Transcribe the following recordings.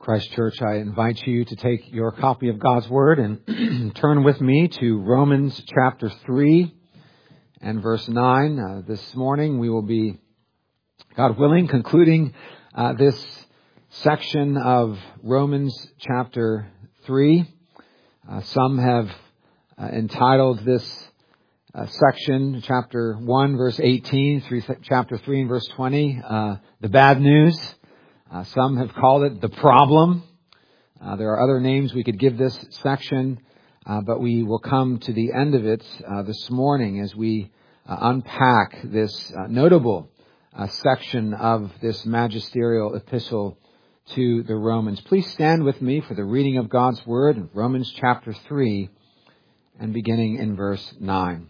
Christ Church, I invite you to take your copy of God's Word and turn with me to Romans chapter 3 and verse 9. This morning we will be, God willing, concluding this section of Romans chapter 3. Some have entitled this section, chapter 1, verse 18, through chapter 3 and verse 20, the bad news. Some have called it the problem. There are other names we could give this section, but we will come to the end of it this morning as we unpack this notable section of this magisterial epistle to the Romans. Please stand with me for the reading of God's Word in Romans chapter 3 and beginning in verse 9.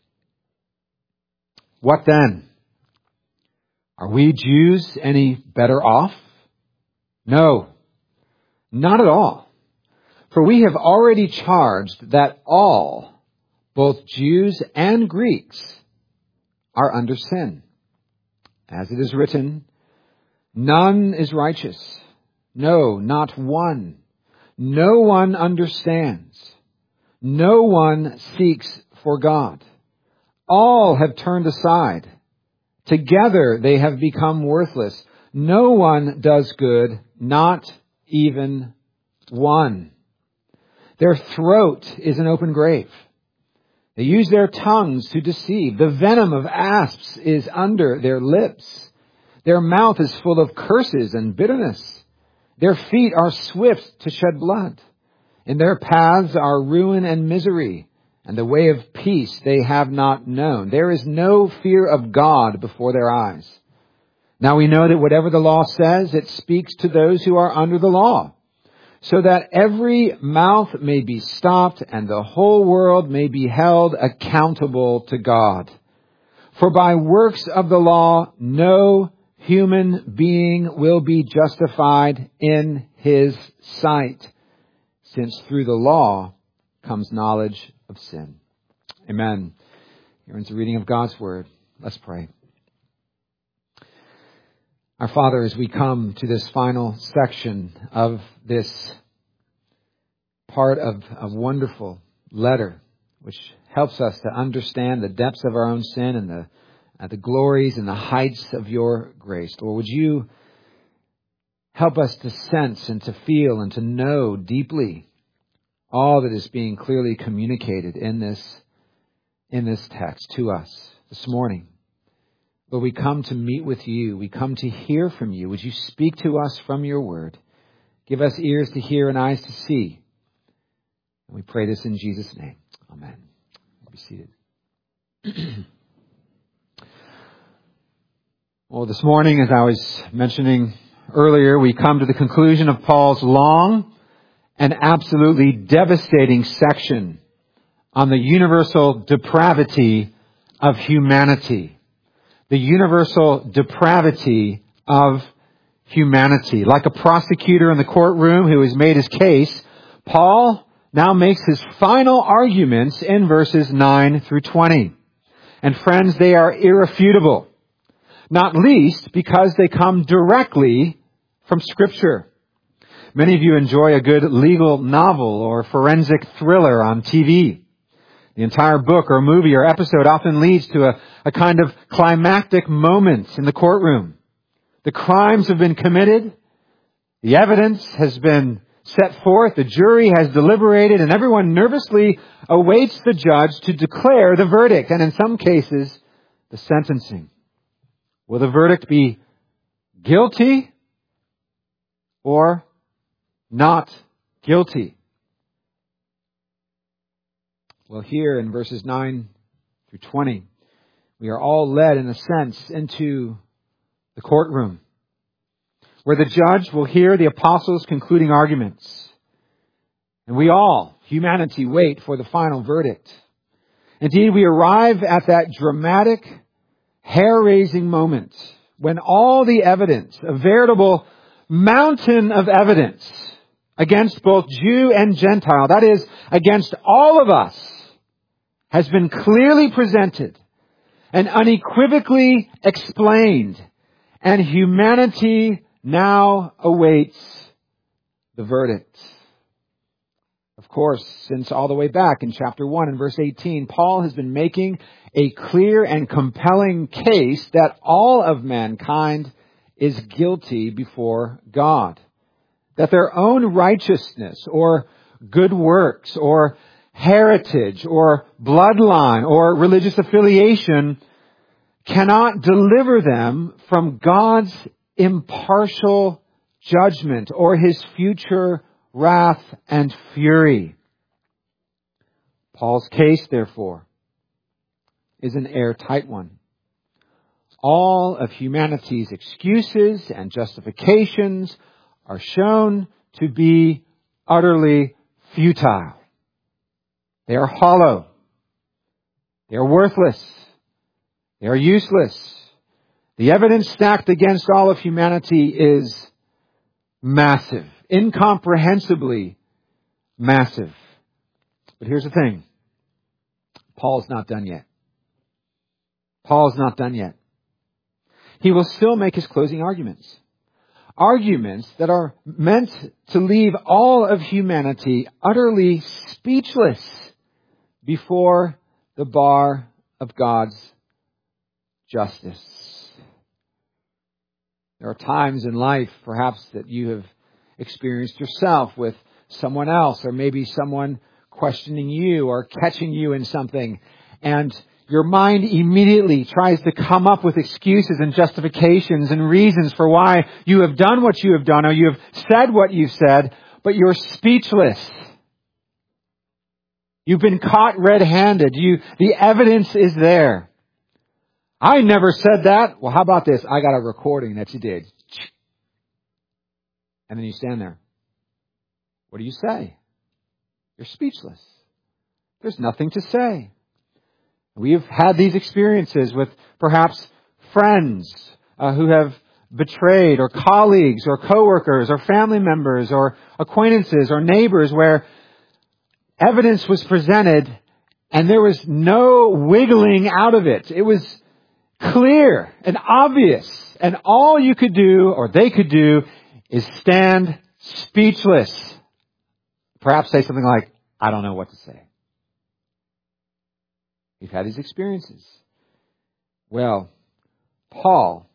What then? Are we Jews any better off? No, not at all. For we have already charged that all, both Jews and Greeks, are under sin. As it is written, none is righteous. No, not one. No one understands. No one seeks for God. All have turned aside. Together they have become worthless. No one does good, not even one. Their throat is an open grave. They use their tongues to deceive. The venom of asps is under their lips. Their mouth is full of curses and bitterness. Their feet are swift to shed blood. In their paths are ruin and misery, and the way of peace they have not known. There is no fear of God before their eyes. Now we know that whatever the law says, it speaks to those who are under the law, so that every mouth may be stopped and the whole world may be held accountable to God. For by works of the law, no human being will be justified in his sight, since through the law comes knowledge of sin. Amen. Here ends the reading of God's Word. Let's pray. Our Father, as we come to this final section of this part of a wonderful letter, which helps us to understand the depths of our own sin and the glories and the heights of your grace, Lord, would you help us to sense and to feel and to know deeply all that is being clearly communicated in this text to us this morning. Lord, we come to meet with you. We come to hear from you. Would you speak to us from your word? Give us ears to hear and eyes to see. And we pray this in Jesus' name. Amen. Be seated. Well, this morning, as I was mentioning earlier, we come to the conclusion of Paul's long and absolutely devastating section on the universal depravity of humanity. The universal depravity of humanity. Like a prosecutor in the courtroom who has made his case, Paul now makes his final arguments in verses 9 through 20. And friends, they are irrefutable. Not least because they come directly from Scripture. Many of you enjoy a good legal novel or forensic thriller on TV. The entire book or movie or episode often leads to a kind of climactic moment in the courtroom. The crimes have been committed. The evidence has been set forth. The jury has deliberated, and everyone nervously awaits the judge to declare the verdict, and in some cases, the sentencing. Will the verdict be guilty or not guilty? Well, here in verses 9 through 20, we are all led, in a sense, into the courtroom, where the judge will hear the apostles' concluding arguments. And we all, humanity, wait for the final verdict. Indeed, we arrive at that dramatic, hair-raising moment when all the evidence, a veritable mountain of evidence against both Jew and Gentile, that is, against all of us, has been clearly presented and unequivocally explained, and humanity now awaits the verdict. Of course, since all the way back in chapter 1 and verse 18, Paul has been making a clear and compelling case that all of mankind is guilty before God. That their own righteousness or good works or heritage or bloodline or religious affiliation cannot deliver them from God's impartial judgment or His future wrath and fury. Paul's case, therefore, is an airtight one. All of humanity's excuses and justifications are shown to be utterly futile. They are hollow. They are worthless. They are useless. The evidence stacked against all of humanity is massive, incomprehensibly massive. But here's the thing. Paul's not done yet. Paul's not done yet. He will still make his closing arguments. Arguments that are meant to leave all of humanity utterly speechless before the bar of God's justice. There are times in life, perhaps, that you have experienced yourself with someone else, or maybe someone questioning you or catching you in something, and your mind immediately tries to come up with excuses and justifications and reasons for why you have done what you have done or you have said what you've said, but you're speechless. You've been caught red-handed. The evidence is there. I never said that. Well, how about this? I got a recording that you did. And then you stand there. What do you say? You're speechless. There's nothing to say. We've had these experiences with perhaps friends who have betrayed, or colleagues or coworkers or family members or acquaintances or neighbors, where evidence was presented and there was no wiggling out of it. It was clear and obvious, and all you could do, or they could do, is stand speechless. Perhaps say something like, I don't know what to say. We've had these experiences. Well, Paul,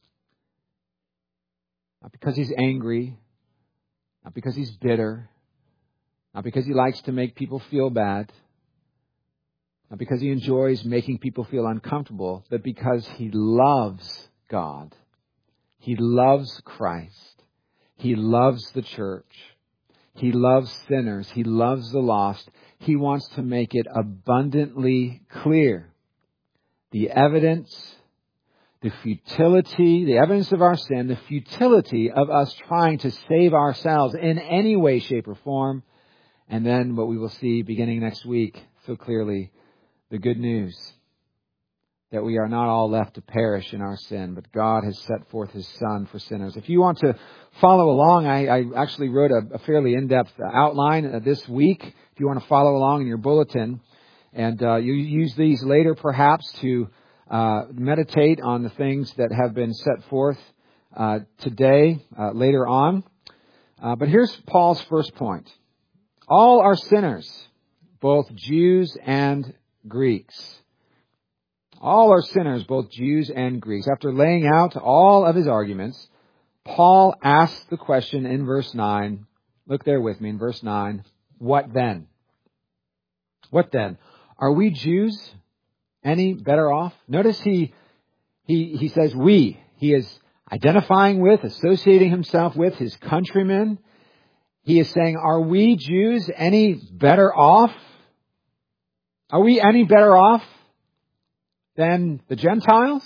not because he's angry, not because he's bitter, not because he likes to make people feel bad, not because he enjoys making people feel uncomfortable, but because he loves God. He loves Christ. He loves the church. He loves sinners. He loves the lost. He wants to make it abundantly clear. The evidence, the futility, the evidence of our sin, the futility of us trying to save ourselves in any way, shape, or form. And then what we will see beginning next week so clearly, the good news that we are not all left to perish in our sin, but God has set forth His Son for sinners. If you want to follow along, I actually wrote a fairly in-depth outline this week. If you want to follow along in your bulletin, and you use these later perhaps to meditate on the things that have been set forth today, later on. But here's Paul's first point. All are sinners, both Jews and Greeks. All are sinners, both Jews and Greeks. After laying out all of his arguments, Paul asks the question in verse 9. Look there with me in verse 9. What then? What then? Are we Jews any better off? Notice he says we. He is identifying with, associating himself with his countrymen. He is saying, are we Jews any better off? Are we any better off than the Gentiles?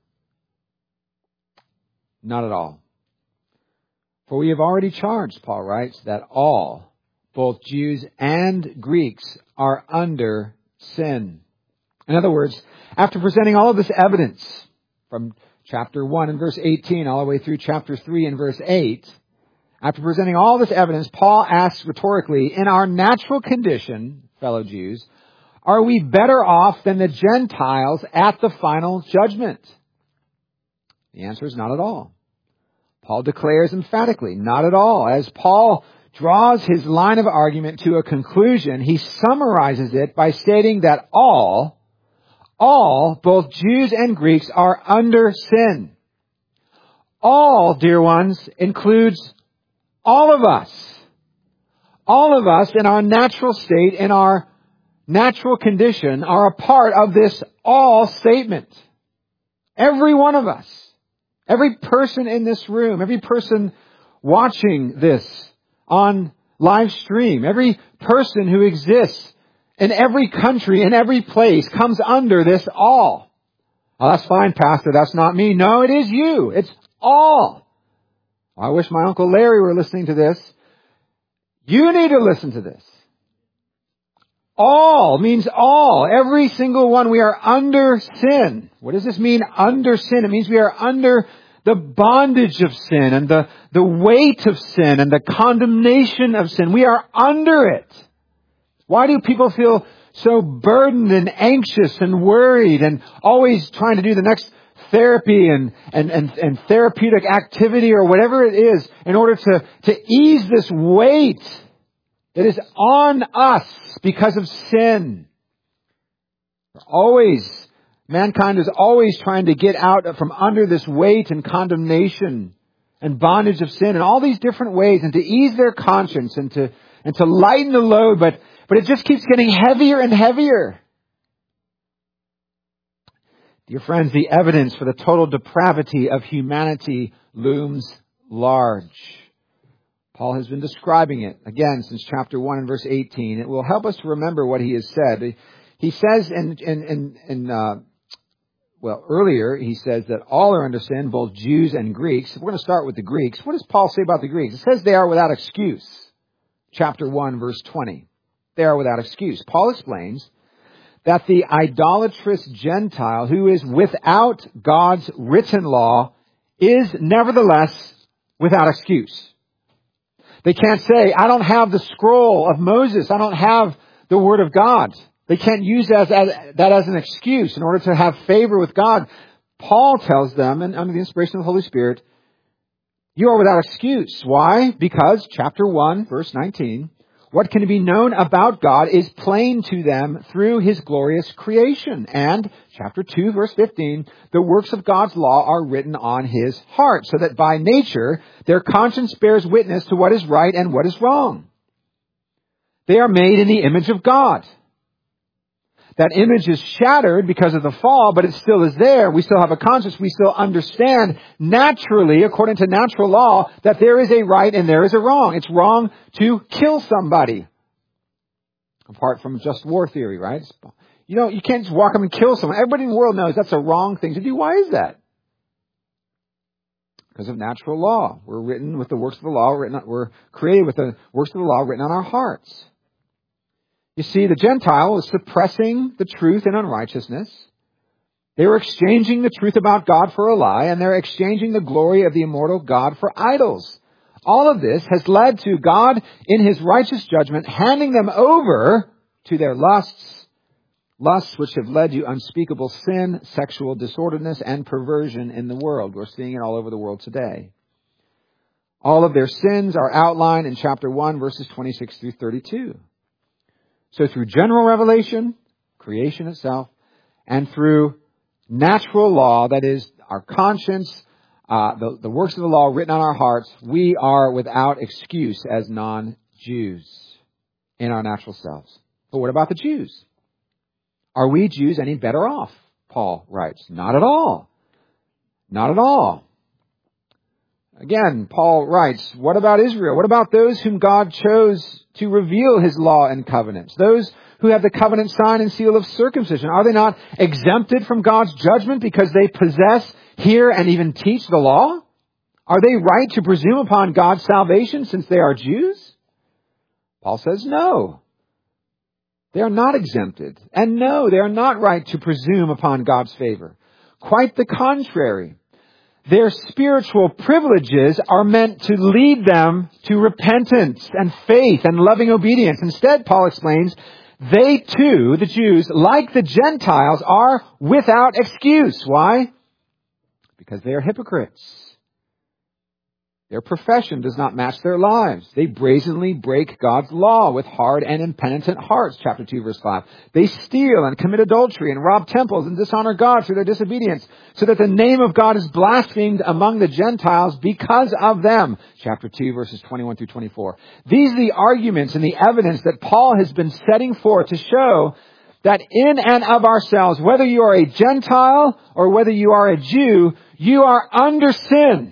Not at all. For we have already charged, Paul writes, that all, both Jews and Greeks, are under sin. In other words, after presenting all of this evidence from chapter 1 and verse 18 all the way through chapter 3 and verse 8, after presenting all this evidence, Paul asks rhetorically, in our natural condition, fellow Jews, are we better off than the Gentiles at the final judgment? The answer is not at all. Paul declares emphatically, not at all. As Paul draws his line of argument to a conclusion, he summarizes it by stating that all, both Jews and Greeks, are under sin. All, dear ones, includes all of us. All of us in our natural state, in our natural condition, are a part of this all statement. Every one of us. Every person in this room. Every person watching this on live stream. Every person who exists in every country, in every place, comes under this all. Oh, that's fine, Pastor. That's not me. No, it is you. It's all. I wish my Uncle Larry were listening to this. You need to listen to this. All means all. Every single one. We are under sin. What does this mean, under sin? It means we are under the bondage of sin and the weight of sin and the condemnation of sin. We are under it. Why do people feel so burdened and anxious and worried and always trying to do the next therapy and therapeutic activity or whatever it is in order to ease this weight that is on us because of sin? Mankind is always trying to get out from under this weight and condemnation and bondage of sin in all these different ways, and to ease their conscience and to lighten the load, but it just keeps getting heavier and heavier. Dear friends, the evidence for the total depravity of humanity looms large. Paul has been describing it, again, since chapter 1 and verse 18. It will help us to remember what he has said. He says earlier he says that all are under sin, both Jews and Greeks. We're going to start with the Greeks. What does Paul say about the Greeks? It says they are without excuse. Chapter 1, verse 20. They are without excuse. Paul explains that the idolatrous Gentile who is without God's written law is nevertheless without excuse. They can't say, I don't have the scroll of Moses. I don't have the word of God. They can't use that as an excuse in order to have favor with God. Paul tells them, and under the inspiration of the Holy Spirit, you are without excuse. Why? Because chapter 1, verse 19, what can be known about God is plain to them through His glorious creation. And chapter 2, verse 15, the works of God's law are written on His heart, so that by nature their conscience bears witness to what is right and what is wrong. They are made in the image of God. That image is shattered because of the fall, but it still is there. We still have a conscience. We still understand naturally, according to natural law, that there is a right and there is a wrong. It's wrong to kill somebody. Apart from just war theory, right? You can't just walk up and kill someone. Everybody in the world knows that's a wrong thing to do. Why is that? Because of natural law. We're written with the works of the law we're created with the works of the law written on our hearts. You see, the Gentile is suppressing the truth in unrighteousness. They were exchanging the truth about God for a lie, and they're exchanging the glory of the immortal God for idols. All of this has led to God, in His righteous judgment, handing them over to their lusts which have led to unspeakable sin, sexual disorderliness, and perversion in the world. We're seeing it all over the world today. All of their sins are outlined in chapter 1, verses 26 through 32. So through general revelation, creation itself, and through natural law, that is our conscience, the works of the law written on our hearts, we are without excuse as non-Jews in our natural selves. But what about the Jews? Are we Jews any better off? Paul writes. Not at all. Not at all. Again, Paul writes, what about Israel? What about those whom God chose to reveal His law and covenants? Those who have the covenant sign and seal of circumcision. Are they not exempted from God's judgment because they possess, hear, and even teach the law? Are they right to presume upon God's salvation since they are Jews? Paul says no. They are not exempted. And no, they are not right to presume upon God's favor. Quite the contrary. Their spiritual privileges are meant to lead them to repentance and faith and loving obedience. Instead, Paul explains, they too, the Jews, like the Gentiles, are without excuse. Why? Because they are hypocrites. Their profession does not match their lives. They brazenly break God's law with hard and impenitent hearts, chapter 2, verse 5. They steal and commit adultery and rob temples and dishonor God through their disobedience, so that the name of God is blasphemed among the Gentiles because of them, chapter 2, verses 21 through 24. These are the arguments and the evidence that Paul has been setting forth to show that in and of ourselves, whether you are a Gentile or whether you are a Jew, you are under sin.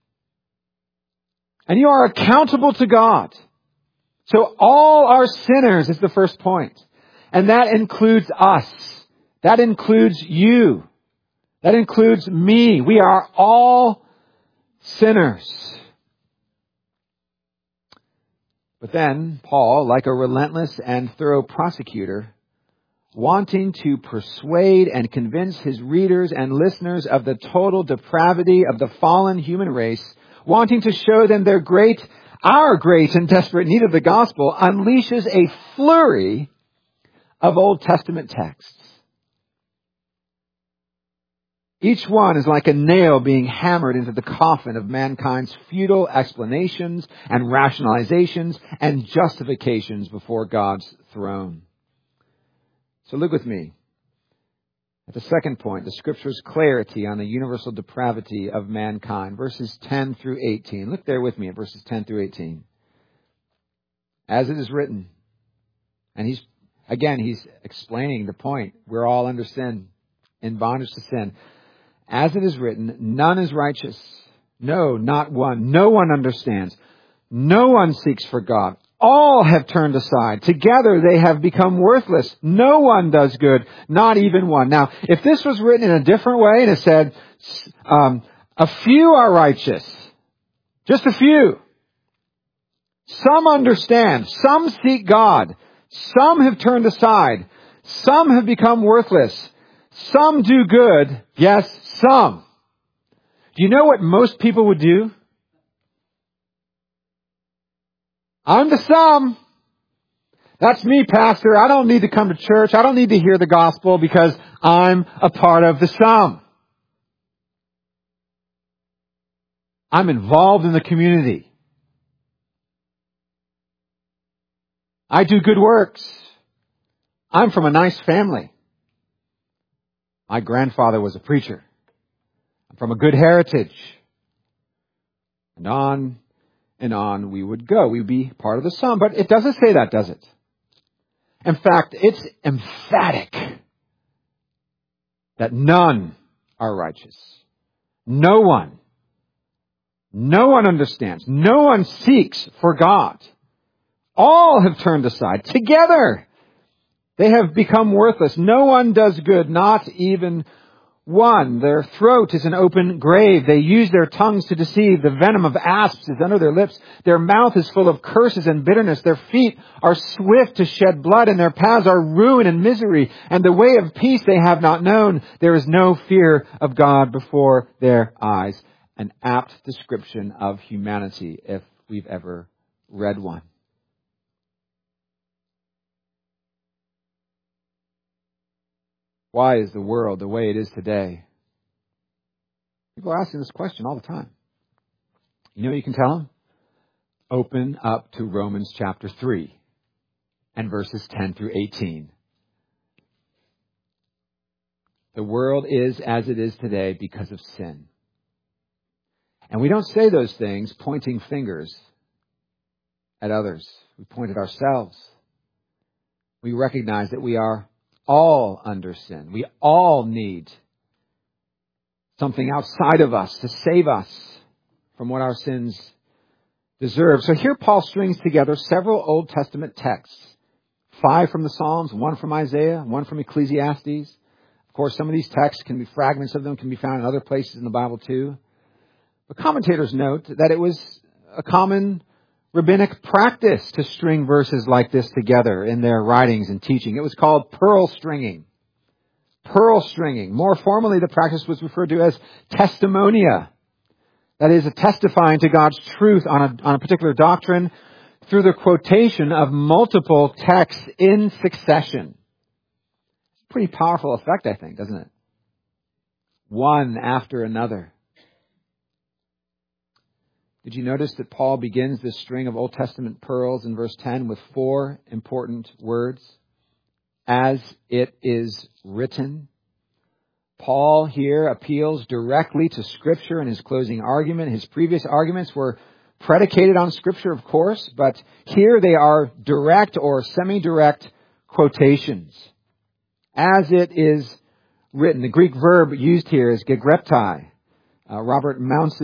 And you are accountable to God. So all are sinners is the first point. And that includes us. That includes you. That includes me. We are all sinners. But then Paul, like a relentless and thorough prosecutor, wanting to persuade and convince his readers and listeners of the total depravity of the fallen human race, wanting to show them our great and desperate need of the gospel, unleashes a flurry of Old Testament texts. Each one is like a nail being hammered into the coffin of mankind's futile explanations and rationalizations and justifications before God's throne. So look with me at the second point, the Scripture's clarity on the universal depravity of mankind, verses 10 through 18. Look there with me at verses 10 through 18. As it is written, and he's explaining the point. We're all under sin, in bondage to sin. As it is written, none is righteous. No, not one. No one understands. No one seeks for God. All have turned aside. Together they have become worthless. No one does good, not even one. Now, if this was written in a different way and it said, a few are righteous, just a few. Some understand. Some seek God. Some have turned aside. Some have become worthless. Some do good. Yes, some. Do you know what most people would do? I'm the some. That's me, Pastor. I don't need to come to church. I don't need to hear the gospel because I'm a part of the some. I'm involved in the community. I do good works. I'm from a nice family. My grandfather was a preacher. I'm from a good heritage. And on we would go. We would be part of the some. But it doesn't say that, does it? In fact, it's emphatic that none are righteous. No one understands. No one seeks for God. All have turned aside. Together, they have become worthless. No one does good, not even one. Their throat is an open grave. They use their tongues to deceive. The venom of asps is under their lips. Their mouth is full of curses and bitterness. Their feet are swift to shed blood, and their paths are ruin and misery. And the way of peace they have not known. There is no fear of God before their eyes. An apt description of humanity, if we've ever read one. Why is the world the way it is today? People are asking this question all the time. You know what you can tell them? Open up to Romans chapter 3 and verses 10 through 18. The world is as it is today because of sin. And we don't say those things pointing fingers at others. We point at ourselves. We recognize that we are all under sin. We all need something outside of us to save us from what our sins deserve. So here Paul strings together several Old Testament texts. 5 from the Psalms, 1 from Isaiah, 1 from Ecclesiastes. Of course, some of these texts fragments of them can be found in other places in the Bible too. But commentators note that it was a common rabbinic practice to string verses like this together in their writings and teaching. It was called pearl stringing. Pearl stringing. More formally, the practice was referred to as testimonia. That is, a testifying to God's truth on a particular doctrine through the quotation of multiple texts in succession. It's a pretty powerful effect, I think, doesn't it? One after another. Did you notice that Paul begins this string of Old Testament pearls in verse 10 with 4 important words? As it is written. Paul here appeals directly to Scripture in his closing argument. His previous arguments were predicated on Scripture, of course, but here they are direct or semi-direct quotations. As it is written. The Greek verb used here is gegreptai. Robert Mounce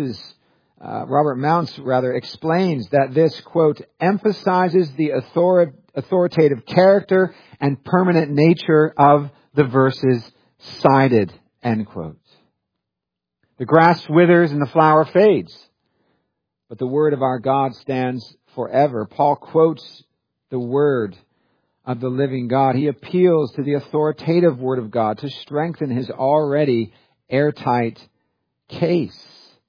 explains that this, quote, emphasizes the authoritative character and permanent nature of the verses cited, end quote. The grass withers and the flower fades, but the word of our God stands forever. Paul quotes the word of the living God. He appeals to the authoritative word of God to strengthen his already airtight case.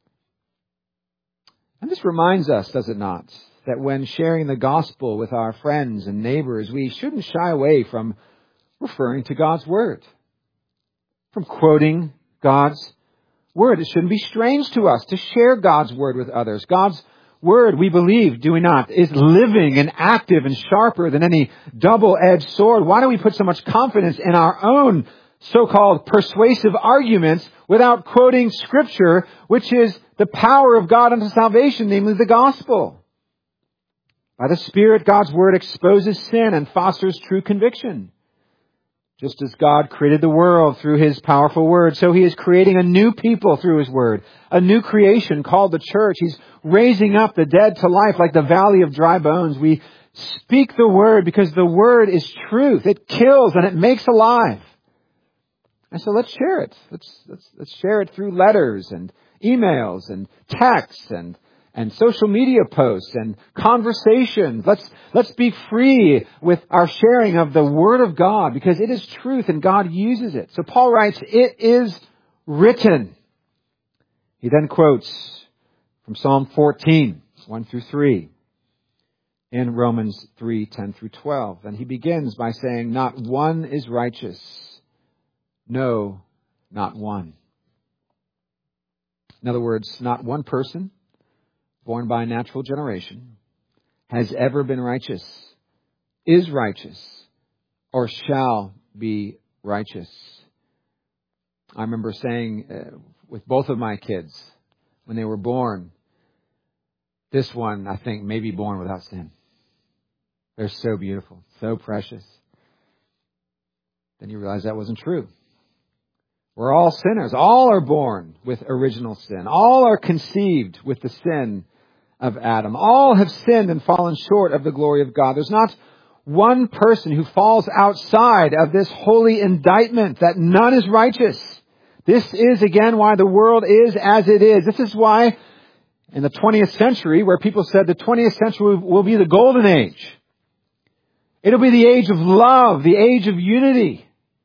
And this reminds us, does it not, that when sharing the gospel with our friends and neighbors, we shouldn't shy away from referring to God's word, from quoting God's word. It shouldn't be strange to us to share God's word with others. God's word, we believe, do we not, is living and active and sharper than any double-edged sword. Why do we put so much confidence in our own so-called persuasive arguments without quoting Scripture, which is the power of God unto salvation, namely the gospel? By the Spirit, God's word exposes sin and fosters true conviction. Just as God created the world through His powerful word, so He is creating a new people through His word, a new creation called the church. He's raising up the dead to life like the valley of dry bones. We speak the word because the word is truth. It kills and it makes alive. And so let's share it. Let's share it through letters and emails and texts and social media posts and conversations. Let's be free with our sharing of the Word of God because it is truth and God uses it. So Paul writes, it is written. He then quotes from Psalm 14, 1 through 3, in Romans 3, 10 through 12. And he begins by saying, not one is righteous. No, not one. In other words, not one person born by natural generation has ever been righteous, is righteous, or shall be righteous. I remember saying with both of my kids when they were born, this one, I think, may be born without sin. They're so beautiful, so precious. Then you realize that wasn't true. We're all sinners. All are born with original sin. All are conceived with the sin of Adam. All have sinned and fallen short of the glory of God. There's not one person who falls outside of this holy indictment that none is righteous. This is, again, why the world is as it is. This is why in the 20th century, where people said the 20th century will be the golden age. It'll be the age of love, the age of unity.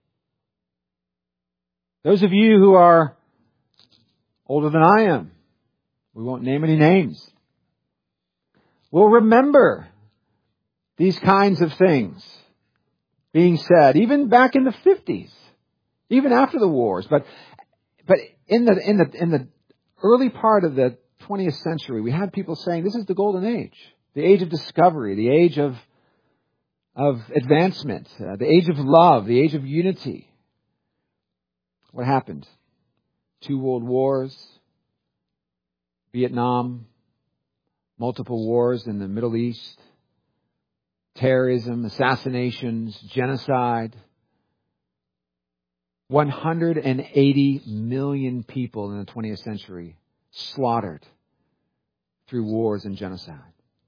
Those of you who are older than I am, we won't name any names, will remember these kinds of things being said, even back in the 50s, even after the wars. But in the early part of the 20th century, we had people saying this is the golden age, the age of discovery, the age of advancement, the age of love, the age of unity. What happened? 2 world wars, Vietnam, multiple wars in the Middle East, terrorism, assassinations, genocide. 180 million people in the 20th century slaughtered through wars and genocide.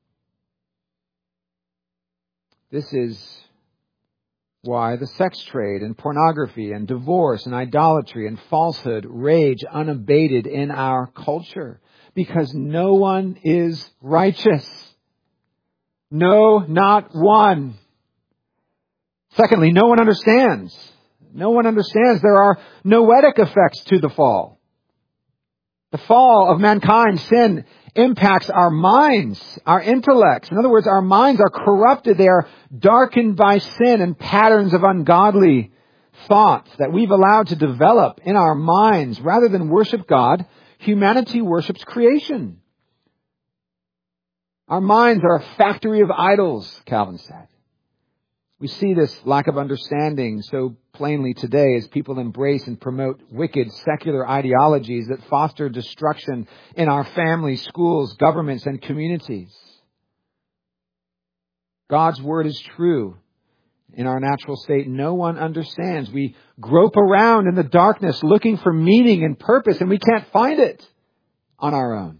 This is why the sex trade and pornography and divorce and idolatry and falsehood rage unabated in our culture. Because no one is righteous. No, not one. Secondly, no one understands. No one understands. There are noetic effects to the fall. The fall of mankind, sin, impacts our minds, our intellects. In other words, our minds are corrupted. They are darkened by sin and patterns of ungodly thoughts that we've allowed to develop in our minds. Rather than worship God, humanity worships creation. Our minds are a factory of idols, Calvin said. We see this lack of understanding so plainly today as people embrace and promote wicked secular ideologies that foster destruction in our families, schools, governments, and communities. God's word is true. In our natural state, no one understands. We grope around in the darkness looking for meaning and purpose, and we can't find it on our own.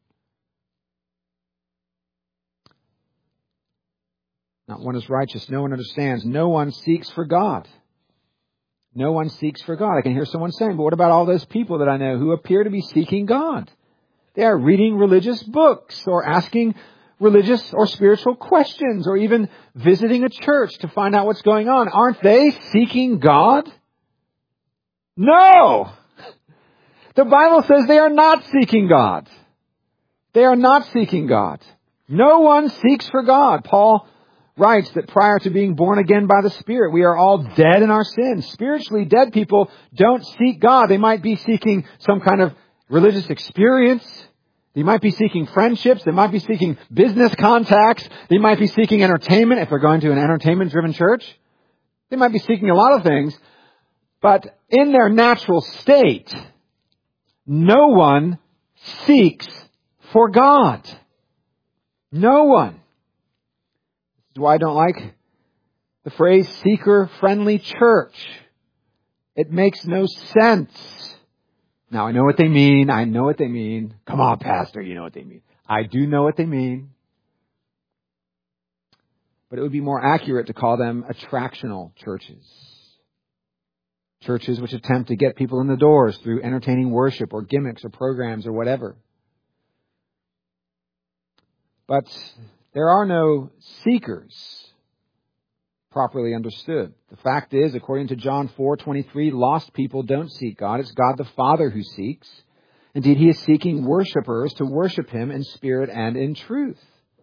Not one is righteous. No one understands. No one seeks for God. No one seeks for God. I can hear someone saying, but what about all those people that I know who appear to be seeking God? They are reading religious books or asking religious or spiritual questions or even visiting a church to find out what's going on. Aren't they seeking God? No! The Bible says they are not seeking God. They are not seeking God. No one seeks for God. Paul writes that prior to being born again by the Spirit, we are all dead in our sins. Spiritually dead people don't seek God. They might be seeking some kind of religious experience. They might be seeking friendships. They might be seeking business contacts. They might be seeking entertainment if they're going to an entertainment-driven church. They might be seeking a lot of things. But in their natural state, no one seeks for God. No one. This is why I don't like the phrase seeker-friendly church. It makes no sense. Now, I know what they mean. I know what they mean. Come on, Pastor, you know what they mean. I do know what they mean. But it would be more accurate to call them attractional churches. Churches which attempt to get people in the doors through entertaining worship or gimmicks or programs or whatever. But there are no seekers, properly understood. The fact is, according to John 4:23, lost people don't seek God. It's God the Father who seeks. Indeed, He is seeking worshipers to worship Him in spirit and in truth.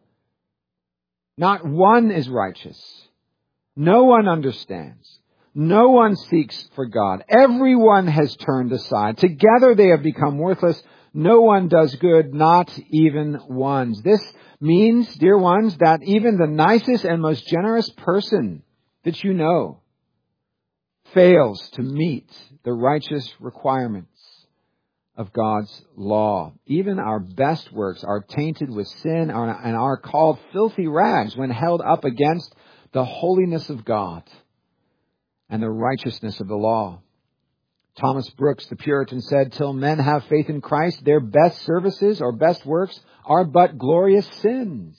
Not one is righteous. No one understands. No one seeks for God. Everyone has turned aside. Together they have become worthless. No one does good, not even one. This means, dear ones, that even the nicest and most generous person that you know fails to meet the righteous requirements of God's law. Even our best works are tainted with sin and are called filthy rags when held up against the holiness of God and the righteousness of the law. Thomas Brooks, the Puritan, said, "Till men have faith in Christ, their best services or best works are but glorious sins."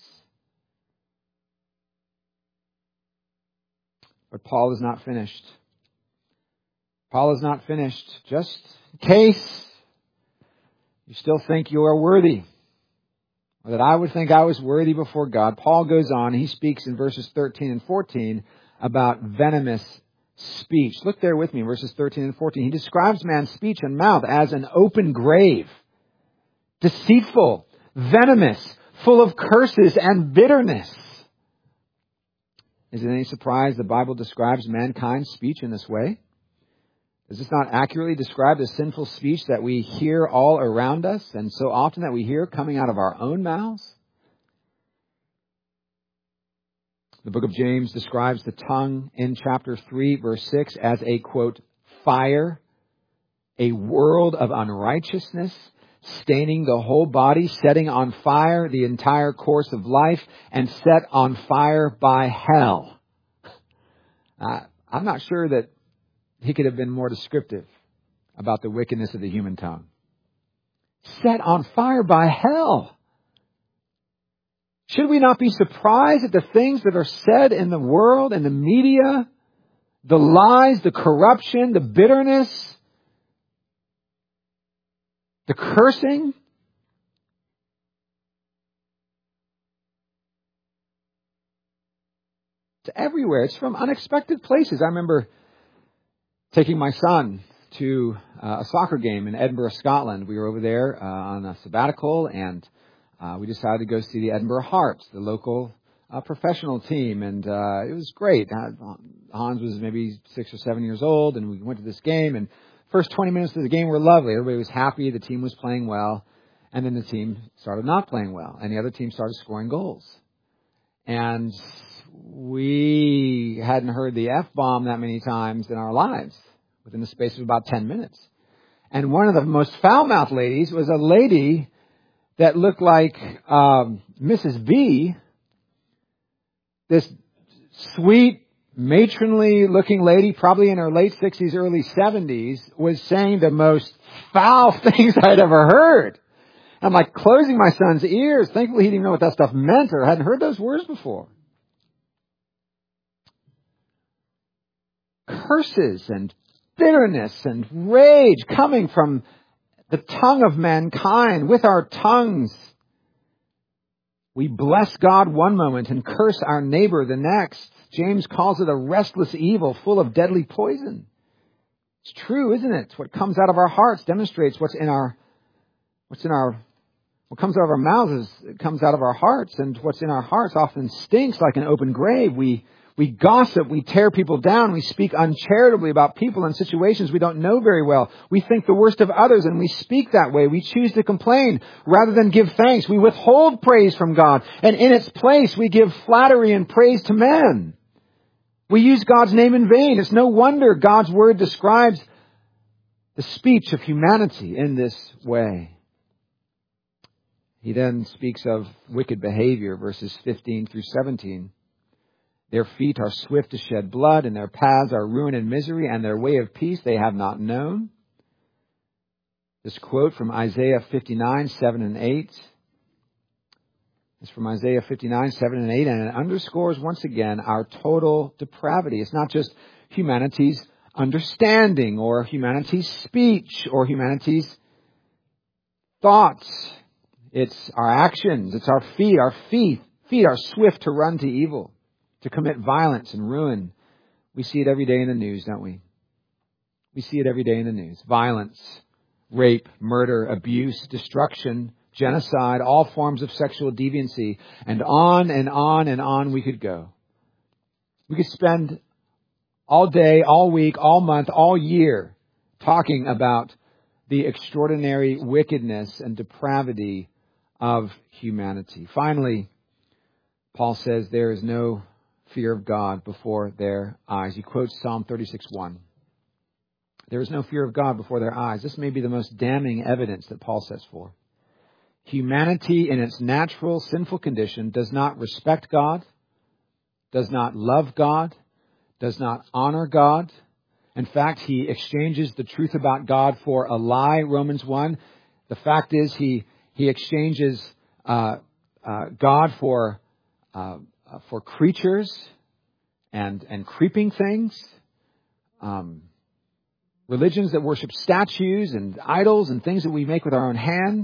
But Paul is not finished. Paul is not finished. Just in case you still think you are worthy, or that I would think I was worthy before God, Paul goes on. He speaks in verses 13 and 14 about venomous speech. Look there with me in verses 13 and 14. He describes man's speech and mouth as an open grave, deceitful, venomous, full of curses and bitterness. Is it any surprise the Bible describes mankind's speech in this way? Does this not accurately describe the sinful speech that we hear all around us and so often that we hear coming out of our own mouths? The book of James describes the tongue in chapter 3, verse 6 as a, quote, fire, a world of unrighteousness, staining the whole body, setting on fire the entire course of life, and set on fire by hell. I'm not sure that he could have been more descriptive about the wickedness of the human tongue. Set on fire by hell. Should we not be surprised at the things that are said in the world, in the media, the lies, the corruption, the bitterness, the cursing? It's everywhere. It's from unexpected places. I remember taking my son to a soccer game in Edinburgh, Scotland. We were over there on a sabbatical, and we decided to go see the Edinburgh Harps, the local professional team, and it was great. Hans was maybe 6 or 7 years old, and we went to this game, and first 20 minutes of the game were lovely. Everybody was happy. The team was playing well. And then the team started not playing well, and the other team started scoring goals. And we hadn't heard the F-bomb that many times in our lives within the space of about 10 minutes. And one of the most foul-mouthed ladies was a lady that looked like Mrs. B, this sweet, matronly-looking lady, probably in her late 60s, early 70s, was saying the most foul things I'd ever heard. I'm like closing my son's ears. Thankfully, he didn't know what that stuff meant or hadn't heard those words before. Curses and bitterness and rage coming from the tongue of mankind. With our tongues, we bless God one moment and curse our neighbor the next. James calls it a restless evil full of deadly poison. It's true, isn't it? What comes out of our hearts demonstrates what comes out of our mouths comes out of our hearts, and what's in our hearts often stinks like an open grave. We gossip, we tear people down, we speak uncharitably about people and situations we don't know very well. We think the worst of others and we speak that way. We choose to complain rather than give thanks. We withhold praise from God, and in its place we give flattery and praise to men. We use God's name in vain. It's no wonder God's word describes the speech of humanity in this way. He then speaks of wicked behavior, verses 15 through 17. Their feet are swift to shed blood, and their paths are ruin and misery, and their way of peace they have not known. This quote from Isaiah 59, 7 and 8. It's from Isaiah 59, 7 and 8, and it underscores once again our total depravity. It's not just humanity's understanding or humanity's speech or humanity's thoughts. It's our actions. It's our feet. Our feet are swift to run to evil, to commit violence and ruin. We see it every day in the news, don't we? We see it every day in the news. Violence, rape, murder, abuse, destruction, genocide, all forms of sexual deviancy, and on and on and on we could go. We could spend all day, all week, all month, all year talking about the extraordinary wickedness and depravity of humanity. Finally, Paul says there is no fear of God before their eyes. He quotes Psalm 36:1. There is no fear of God before their eyes. This may be the most damning evidence that Paul sets for. Humanity in its natural sinful condition does not respect God, does not love God, does not honor God. In fact, he exchanges the truth about God for a lie, Romans 1. The fact is he exchanges God for creatures and creeping things, religions that worship statues and idols and things that we make with our own hands.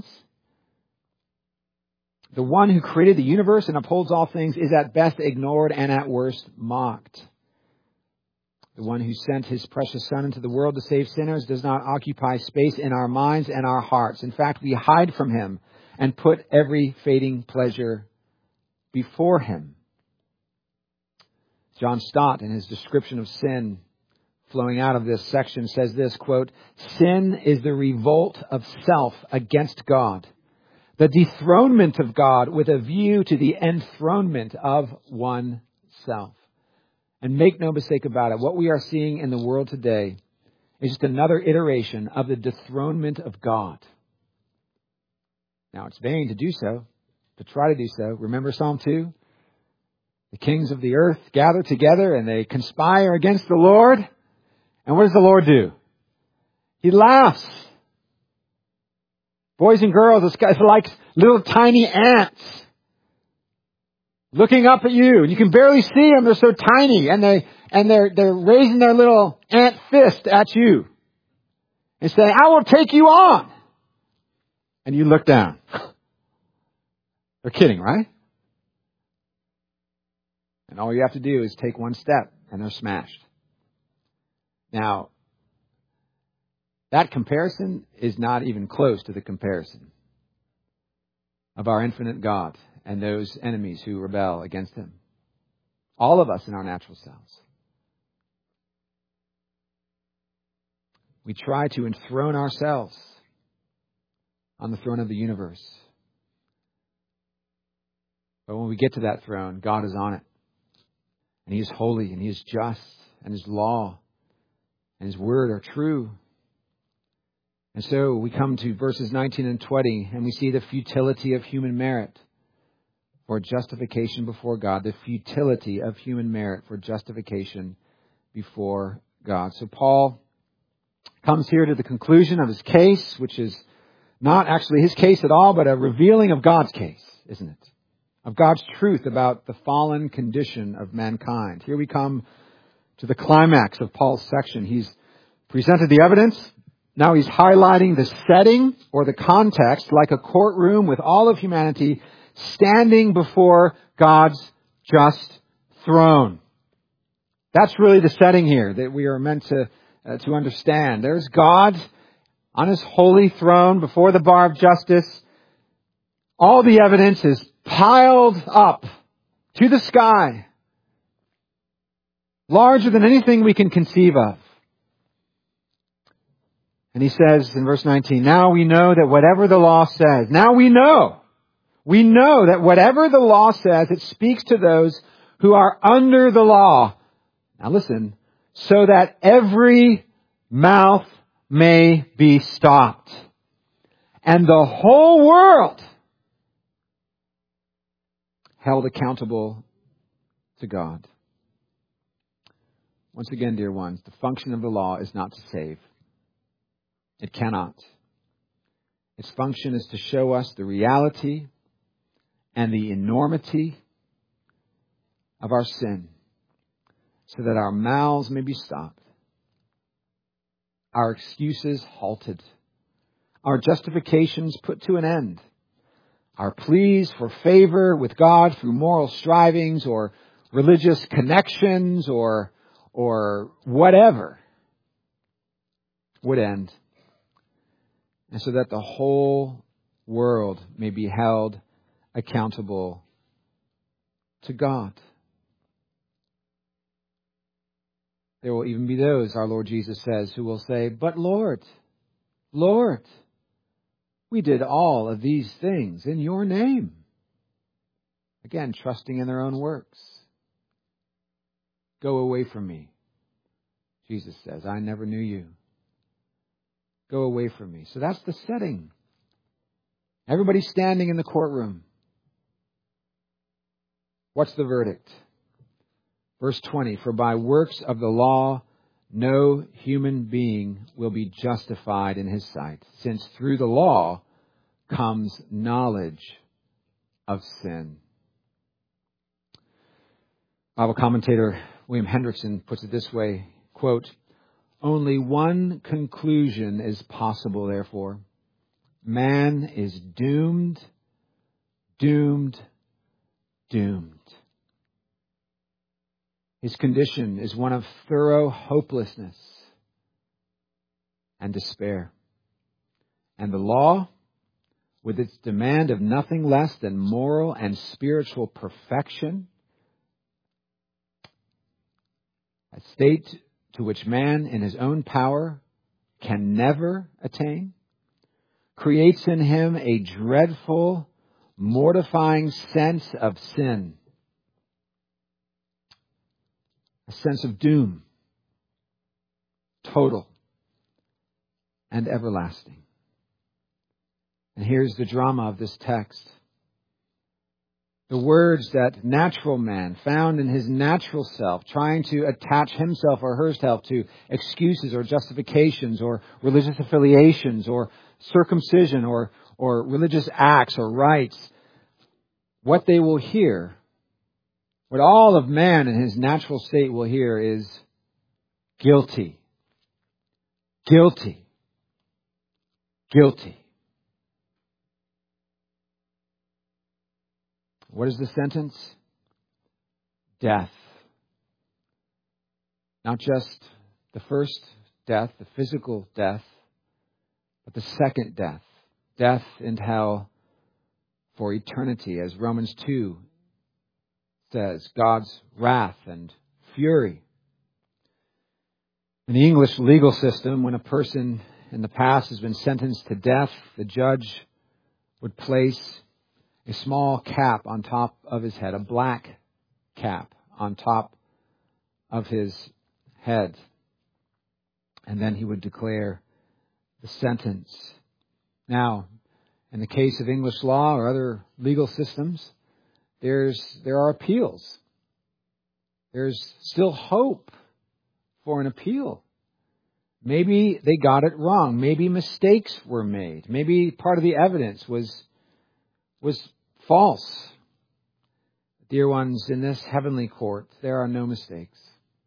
The one who created the universe and upholds all things is at best ignored and at worst mocked. The one who sent his precious Son into the world to save sinners does not occupy space in our minds and our hearts. In fact, we hide from him and put every fading pleasure before him. John Stott, in his description of sin flowing out of this section, says this, quote, "Sin is the revolt of self against God, the dethronement of God with a view to the enthronement of oneself." And make no mistake about it, what we are seeing in the world today is just another iteration of the dethronement of God. Now, it's vain to do so, to try to do so. Remember Psalm 2? The kings of the earth gather together and they conspire against the Lord. And what does the Lord do? He laughs. Boys and girls, it's like little tiny ants looking up at you, and you can barely see them. They're so tiny, and they're raising their little ant fist at you and saying, "I will take you on." And you look down. They're kidding, right? And all you have to do is take one step, and they're smashed. Now, that comparison is not even close to the comparison of our infinite God and those enemies who rebel against him. All of us in our natural selves. We try to enthrone ourselves on the throne of the universe. But when we get to that throne, God is on it. And He is holy and He is just, and His law and His word are true. And so we come to verses 19 and 20, and we see the futility of human merit for justification before God. The futility of human merit for justification before God. So Paul comes here to the conclusion of his case, which is not actually his case at all, but a revealing of God's case, isn't it? Of God's truth about the fallen condition of mankind. Here we come to the climax of Paul's section. He's presented the evidence. Now he's highlighting the setting or the context like a courtroom with all of humanity standing before God's just throne. That's really the setting here that we are meant to understand. There's God on His holy throne before the bar of justice. All the evidence is piled up to the sky, larger than anything we can conceive of. And he says in verse 19, now we know that whatever the law says, now we know that whatever the law says, it speaks to those who are under the law. Now listen, so that every mouth may be stopped and the whole world held accountable to God. Once again, dear ones, the function of the law is not to save. It cannot. Its function is to show us the reality and the enormity of our sin so that our mouths may be stopped, our excuses halted, our justifications put to an end, our pleas for favor with God through moral strivings or religious connections or whatever would end. And so that the whole world may be held accountable to God. There will even be those, our Lord Jesus says, who will say, but Lord, we did all of these things in your name. Again, trusting in their own works. Go away from me, Jesus says, I never knew you. Go away from me. So that's the setting. Everybody's standing in the courtroom. What's the verdict? Verse 20, for by works of the law, no human being will be justified in his sight, since through the law comes knowledge of sin. Bible commentator William Hendrickson puts it this way, quote, only one conclusion is possible, therefore. Man is doomed. His condition is one of thorough hopelessness and despair. And the law, with its demand of nothing less than moral and spiritual perfection, a state to which man in his own power can never attain, creates in him a dreadful, mortifying sense of sin, a sense of doom, total and everlasting. And here's the drama of this text. The words that natural man found in his natural self, trying to attach himself or herself to excuses or justifications or religious affiliations or circumcision or religious acts or rites, what they will hear, what all of man in his natural state will hear is guilty, guilty, guilty. What is the sentence? Death. Not just the first death, the physical death, but the second death. Death in hell for eternity, as Romans 2 says, God's wrath and fury. In the English legal system, when a person in the past has been sentenced to death, the judge would place a small cap on top of his head, a black cap on top of his head. And then he would declare the sentence. Now, in the case of English law or other legal systems, there are appeals. There's still hope for an appeal. Maybe they got it wrong. Maybe mistakes were made. Maybe part of the evidence was false. Dear ones, in this heavenly court, there are no mistakes.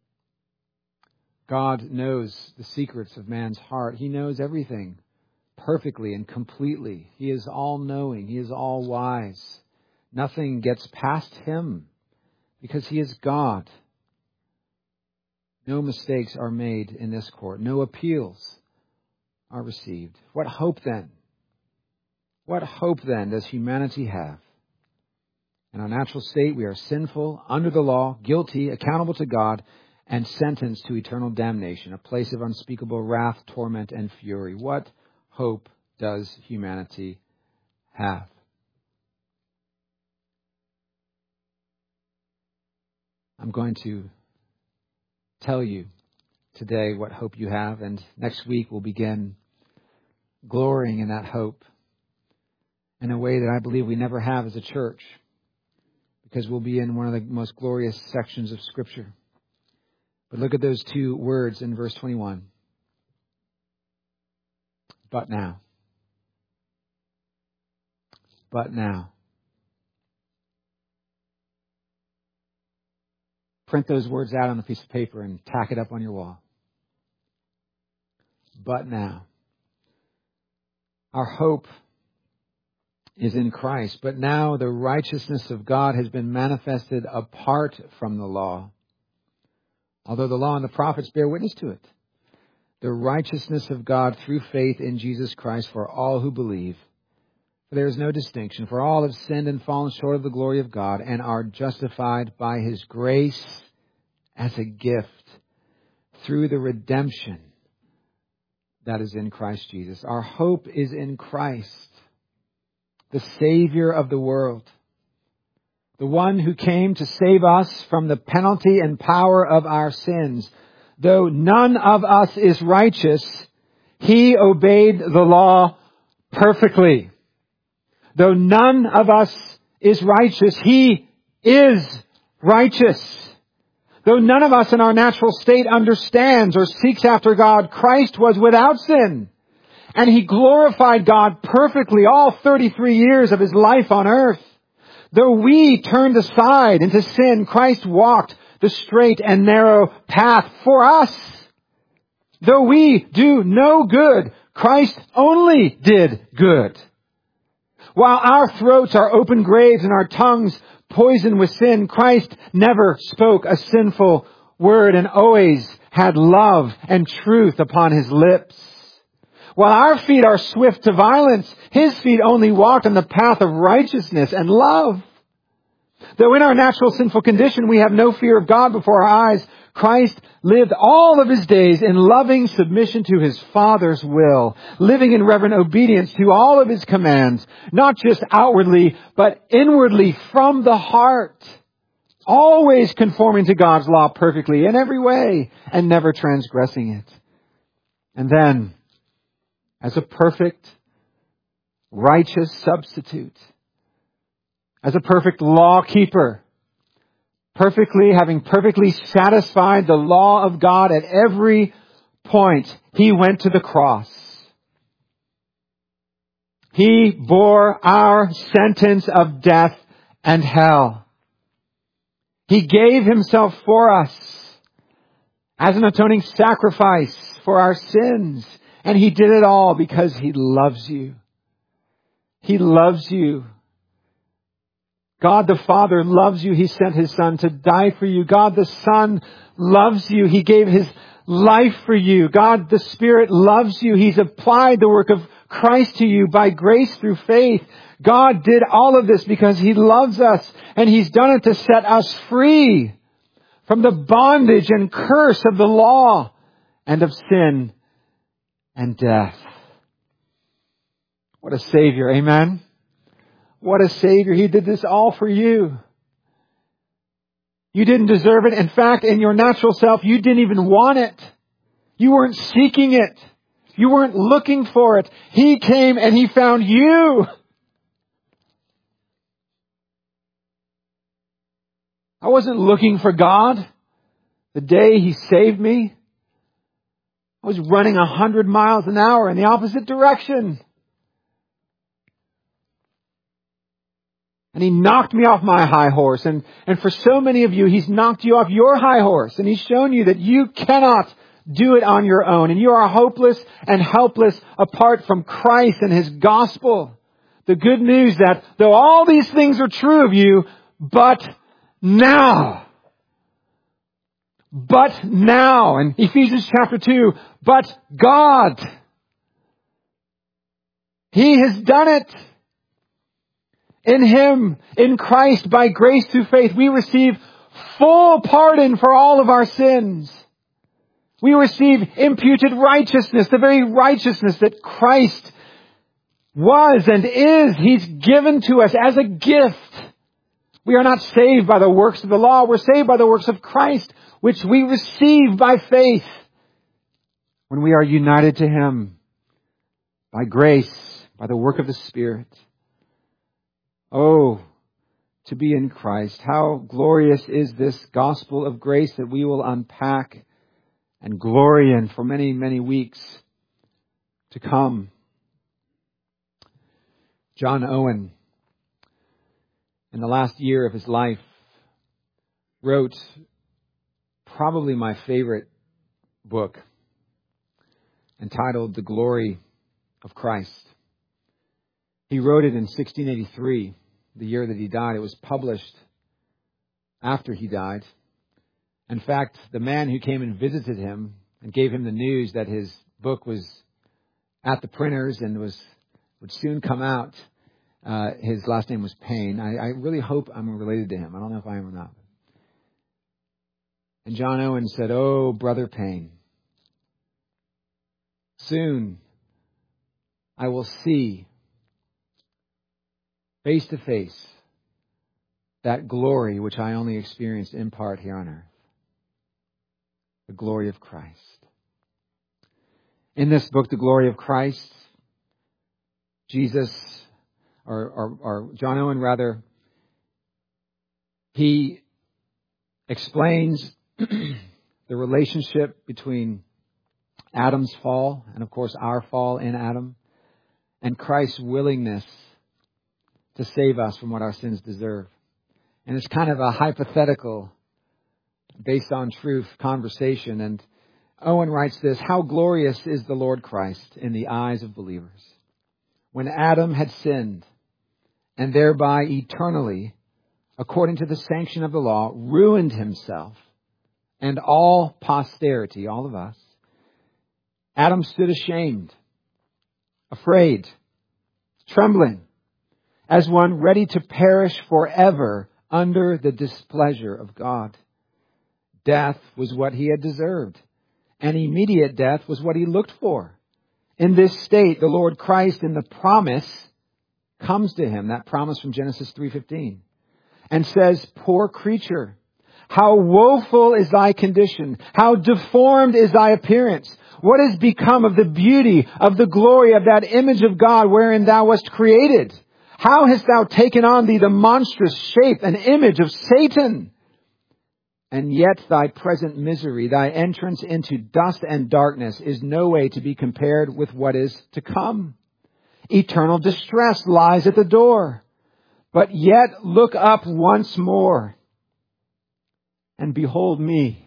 God knows the secrets of man's heart. He knows everything perfectly and completely. He is all-knowing. He is all-wise. Nothing gets past him because he is God. No mistakes are made in this court. No appeals are received. What hope then? What hope then does humanity have? In our natural state, we are sinful, under the law, guilty, accountable to God, and sentenced to eternal damnation, a place of unspeakable wrath, torment, and fury. What hope does humanity have? I'm going to tell you today what hope you have, and next week we'll begin glorying in that hope in a way that I believe we never have as a church, because we'll be in one of the most glorious sections of Scripture. But look at those two words in verse 21. But now. But now. Print those words out on a piece of paper and tack it up on your wall. But now. Our hope is in Christ. But now the righteousness of God has been manifested apart from the law. Although the law and the prophets bear witness to it. The righteousness of God through faith in Jesus Christ for all who believe. For there is no distinction. For all have sinned and fallen short of the glory of God and are justified by His grace as a gift through the redemption that is in Christ Jesus. Our hope is in Christ, the Savior of the world. The one who came to save us from the penalty and power of our sins. Though none of us is righteous, He obeyed the law perfectly. Though none of us is righteous, He is righteous. Though none of us in our natural state understands or seeks after God, Christ was without sin. And He glorified God perfectly all 33 years of His life on earth. Though we turned aside into sin, Christ walked the straight and narrow path for us. Though we do no good, Christ only did good. While our throats are open graves and our tongues poisoned with sin, Christ never spoke a sinful word and always had love and truth upon His lips. While our feet are swift to violence, His feet only walked on the path of righteousness and love. Though in our natural sinful condition we have no fear of God before our eyes, Christ lived all of His days in loving submission to His Father's will, living in reverent obedience to all of His commands, not just outwardly, but inwardly from the heart, always conforming to God's law perfectly in every way and never transgressing it. And then, as a perfect, righteous substitute, as a perfect law keeper, having perfectly satisfied the law of God at every point, He went to the cross. He bore our sentence of death and hell. He gave Himself for us as an atoning sacrifice for our sins. And He did it all because He loves you. He loves you. God the Father loves you. He sent His Son to die for you. God the Son loves you. He gave His life for you. God the Spirit loves you. He's applied the work of Christ to you by grace through faith. God did all of this because He loves us, and He's done it to set us free from the bondage and curse of the law and of sin and death. What a Savior, amen? What a Savior. He did this all for you. You didn't deserve it. In fact, in your natural self, you didn't even want it. You weren't seeking it. You weren't looking for it. He came and He found you. I wasn't looking for God the day He saved me. I was running 100 miles an hour in the opposite direction. And He knocked me off my high horse. And for so many of you, He's knocked you off your high horse. And He's shown you that you cannot do it on your own. And you are hopeless and helpless apart from Christ and His gospel. The good news that though all these things are true of you, but now, in Ephesians chapter 2, but God, He has done it. In Him, in Christ, by grace through faith, we receive full pardon for all of our sins. We receive imputed righteousness, the very righteousness that Christ was and is. He's given to us as a gift. We are not saved by the works of the law. We're saved by the works of Christ, which we receive by faith when we are united to Him by grace, by the work of the Spirit. Oh, to be in Christ. How glorious is this gospel of grace that we will unpack and glory in for many, many weeks to come. John Owen, in the last year of his life, wrote probably my favorite book, entitled The Glory of Christ. He wrote it in 1683, the year that he died. It was published after he died. In fact, the man who came and visited him and gave him the news that his book was at the printers and would soon come out, his last name was Payne. I really hope I'm related to him. I don't know if I am or not. And John Owen said, "Oh, Brother Payne, soon I will see face to face that glory which I only experienced in part here on earth. The glory of Christ." In this book, The Glory of Christ, Jesus, or John Owen rather, he explains the relationship between Adam's fall, and of course our fall in Adam, and Christ's willingness to save us from what our sins deserve. And it's kind of a hypothetical, based on truth conversation. And Owen writes this: "How glorious is the Lord Christ in the eyes of believers. When Adam had sinned, and thereby eternally, according to the sanction of the law, ruined himself and all posterity," all of us, "Adam stood ashamed, afraid, trembling, as one ready to perish forever under the displeasure of God. Death was what he had deserved, and immediate death was what he looked for. In this state, the Lord Christ, in the promise, comes to him," that promise from Genesis 3:15, "and says, 'Poor creature, how woeful is thy condition, how deformed is thy appearance. What has become of the beauty, of the glory of that image of God wherein thou wast created? How hast thou taken on thee the monstrous shape and image of Satan? And yet thy present misery, thy entrance into dust and darkness, is no way to be compared with what is to come. Eternal distress lies at the door. But yet look up once more and behold me,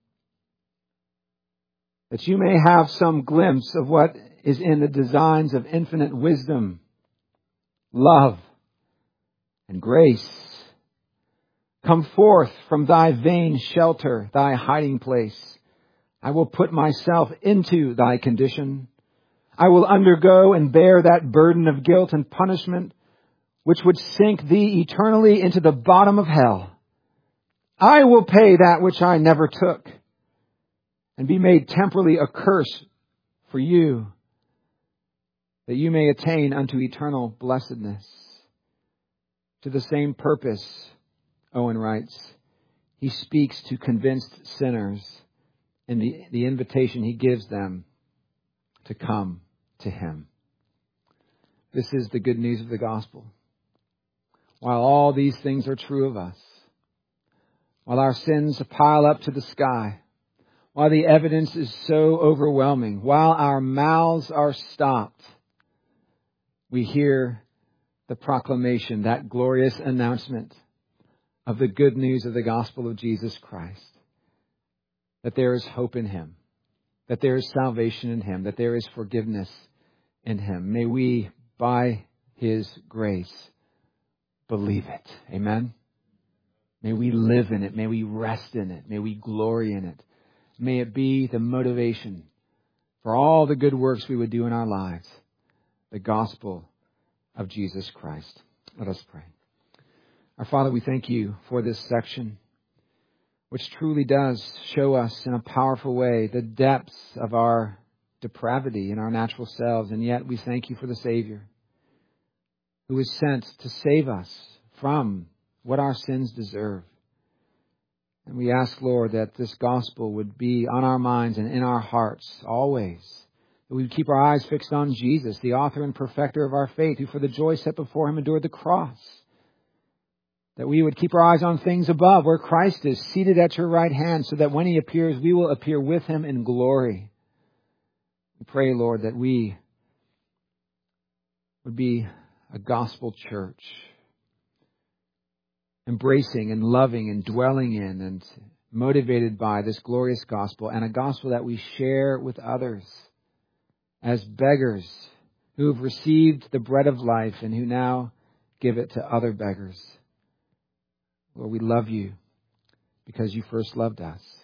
that you may have some glimpse of what is in the designs of infinite wisdom, love, and grace. Come forth from thy vain shelter, thy hiding place. I will put myself into thy condition. I will undergo and bear that burden of guilt and punishment which would sink thee eternally into the bottom of hell. I will pay that which I never took, and be made temporally a curse for you, that you may attain unto eternal blessedness. To the same purpose, Owen writes, he speaks to convinced sinners in the invitation he gives them to come to him. This is the good news of the gospel. While all these things are true of us, while our sins pile up to the sky, while the evidence is so overwhelming, while our mouths are stopped, we hear the proclamation, that glorious announcement of the good news of the gospel of Jesus Christ. That there is hope in Him. That there is salvation in Him. That there is forgiveness in Him. May we, by His grace, believe it. Amen? May we live in it. May we rest in it. May we glory in it. May it be the motivation for all the good works we would do in our lives. The gospel of Jesus Christ. Let us pray. Our Father, we thank you for this section, which truly does show us in a powerful way the depths of our depravity in our natural selves. And yet we thank you for the Savior who was sent to save us from what our sins deserve. And we ask, Lord, that this gospel would be on our minds and in our hearts always. That we would keep our eyes fixed on Jesus, the author and perfecter of our faith, who for the joy set before Him endured the cross. That we would keep our eyes on things above, where Christ is seated at your right hand, so that when He appears, we will appear with Him in glory. We pray, Lord, that we would be a gospel church, embracing and loving and dwelling in and motivated by this glorious gospel, and a gospel that we share with others as beggars who have received the bread of life and who now give it to other beggars. Lord, we love you because you first loved us.